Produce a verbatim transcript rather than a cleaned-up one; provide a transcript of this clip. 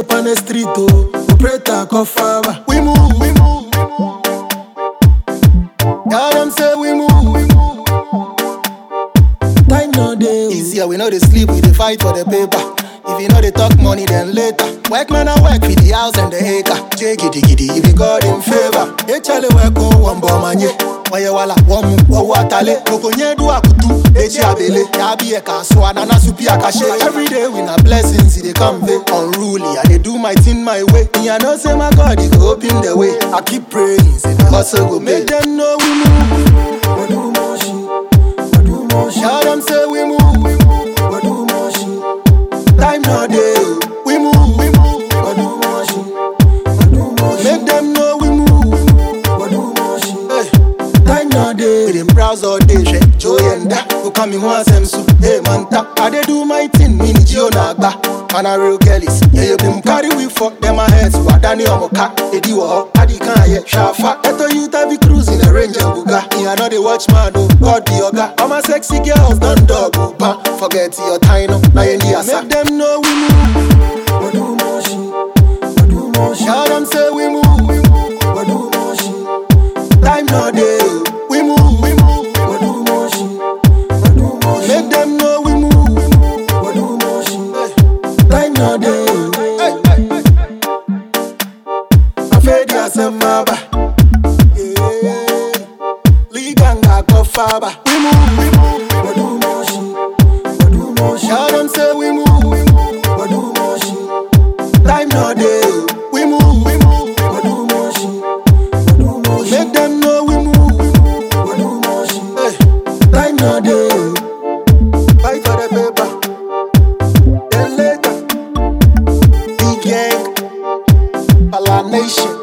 tape on the street, oh. Operator call father. We move, we move, we move. Yeah, them say we move, we move. Time no day. Easier, we know they sleep, we dey fight for the paper. If you know they talk money, then later. Work man I work for the house and the acre. J giddy giddy, if you God in favor. Hey Charlie, work on one bomb Waye wala wamu wawa tale. Kokonye du akutu eji abele. Yabi eka swa na na supi akashe. Every day we na blessings they come ve. Unruly, I dey do my thing my way. Me I know say my God he go open the way. I keep praying, say the hustle go make them know we move. We do more shit, we do more shit. Shout them say we move, we move. We do more shit. Time no day, we move, we move. We do more shit, we do more shit. Make them know we move, we do more shit. hey. Time no day. We dem browse all day, she Joy and da. Who come in once them soup, hey man ta. I dey do my thing, mini Gio nagba. Man a real girlies, yeah you been carry we fuck them my heads. Wa Danny Omoka, Eddie Waho, Adi kan ye Shafa. Eto you ta be cruising a Ranger Buga. Me I know the watchman, oh God the yoga. All my sexy girls done dog, oh pa. Forget your time, no, now you need a make them know we move. We do more shit, we do more shit. Shout them say we move, we move. We do more shit. Time no day, we move, we move. We do more shit, we do more shit. Make them know we move, We do more shit. hey. Time no day. Hey, hey, hey. Afraid ya semaba, yeah. Liganga go faba. We move, we move. We do more shit, we do more shit. Shout them say we move, we move. We do more shit. Time no day, we move, we move. We do more shit, we do more shit. Make them know we move, We do more shit. hey. Time no day. Fight for the paper, then later. Big gang, Pala Nation.